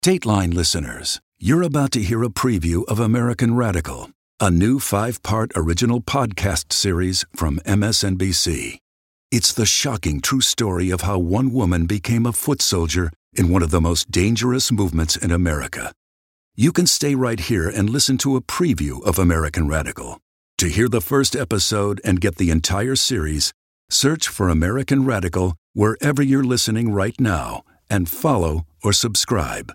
Dateline listeners, you're about to hear a preview of American Radical, a new 5-part original podcast series from MSNBC. It's the shocking true story of how one woman became a foot soldier in one of the most dangerous movements in America. You can stay right here and listen to a preview of American Radical. To hear the first episode and get the entire series, search for American Radical wherever you're listening right now and follow or subscribe.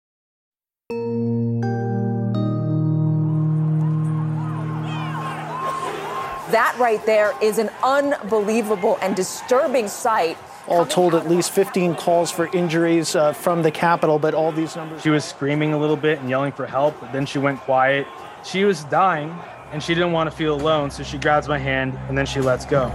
That right there is an unbelievable and disturbing sight. All told, at least 15 calls for injuries from the Capitol, but all these numbers... She was screaming a little bit and yelling for help, but then she went quiet. She was dying, and she didn't want to feel alone, so she grabs my hand, and then she lets go.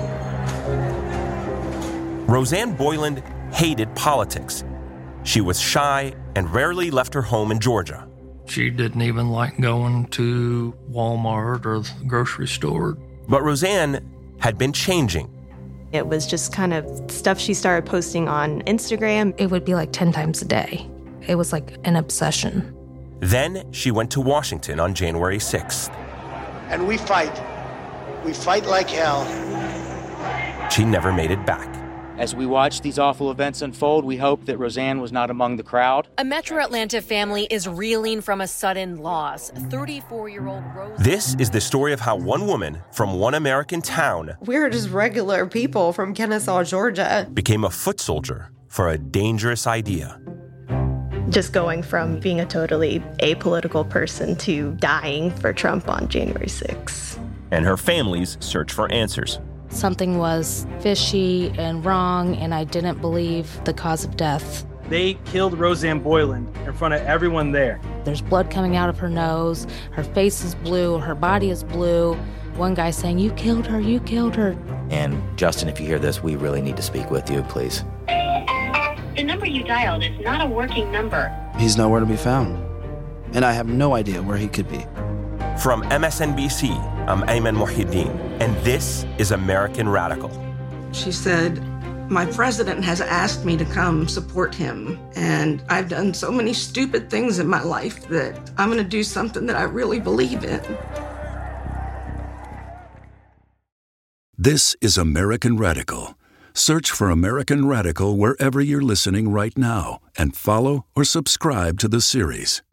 Rosanne Boyland hated politics. She was shy and rarely left her home in Georgia. She didn't even like going to Walmart or the grocery store. But Rosanne had been changing. It was just kind of stuff she started posting on Instagram. It would be like 10 times a day. It was like an obsession. Then she went to Washington on January 6th. And we fight. We fight like hell. She never made it back. As we watch these awful events unfold, we hope that Rosanne was not among the crowd. A Metro Atlanta family is reeling from a sudden loss. 34-year-old Rose... This is the story of how one woman from one American town... We're just regular people from Kennesaw, Georgia. ...became a foot soldier for a dangerous idea. Just going from being a totally apolitical person to dying for Trump on January 6th. And her family's search for answers. Something was fishy and wrong, and I didn't believe the cause of death. They killed Rosanne Boyland in front of everyone there. There's blood coming out of her nose. Her face is blue. Her body is blue. One guy saying, "You killed her, you killed her." And Justin, if you hear this, we really need to speak with you, please. The number you dialed is not a working number. He's nowhere to be found. And I have no idea where he could be. From MSNBC, I'm Ayman Mohyeldin, and this is American Radical. She said, "My president has asked me to come support him, and I've done so many stupid things in my life that I'm going to do something that I really believe in." This is American Radical. Search for American Radical wherever you're listening right now and follow or subscribe to the series.